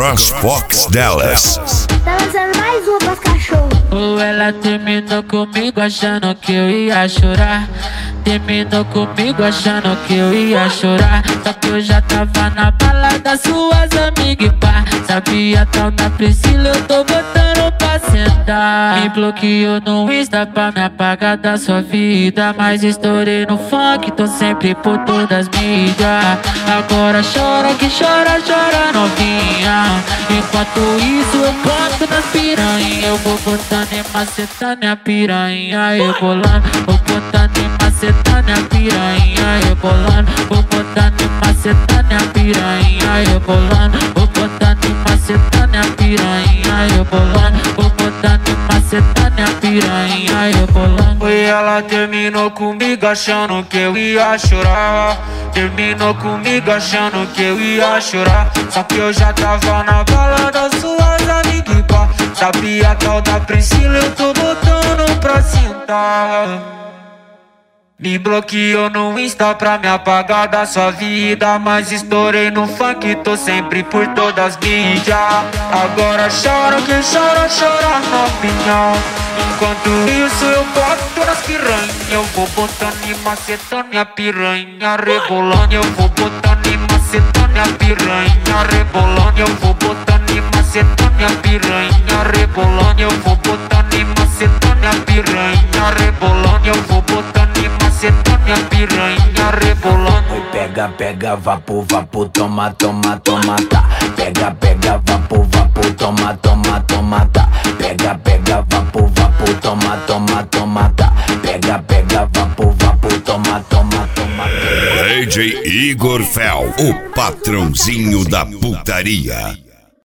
CrossFox Dallas. Tá lançando mais uma pras cachorros. Ela terminou comigo achando que eu ia chorar. Terminou comigo achando que eu ia chorar. Só que eu já tava na balada, suas amigas e pá. Sabia tal da Priscila, eu tô botando pra sentar. Me bloqueou no Insta pra me apagar da sua vida. Mas estourei no funk, tô sempre por todas as mídias. Agora chora que chora, chora novinha. Enquanto isso eu boto nas piranha. Eu vou botando e macetando a piranha. Rebolando, vou botando e macetando a piranha. Rebolando, vou botando e macetando a piranha. Rebolando, vou botando e macetando a piranha. Rebolando, vou botando e macetando a piranha. Rebolando. E ela terminou comigo achando que eu ia chorar. Terminou comigo achando que eu ia chorar. Só que eu já tava na balada, suas amigas e pá. Sabia tal da Priscila, eu tô botando pra sentar. Me bloqueou no Insta pra me apagar da sua vida. Mas estourei no funk, tô sempre por todas as mídias. Agora chora quem chora, chora novinha. Enquanto isso eu boto nas piranha. Eu vou botando e macetando a piranha. Rebolando, eu vou botando e macetando a piranha. Rebolando, eu vou botando e macetando a piranha. Rebolando, eu vou botando e macetando a piranha. Rebolando, eu vou botando e macetando a piranha. Rebolando. Oi, pega, pega, vapo, vapo, toma, toma, toma, tá. Pega, pega, vapo, vapo, toma, toma, toma, tá. Pega, pega, vapo, vapo, toma, toma, toma, tá. Pega, pega, vapo, vapo, toma, toma, toma, tá. DJ Igor Fel, o patrãozinho da putaria.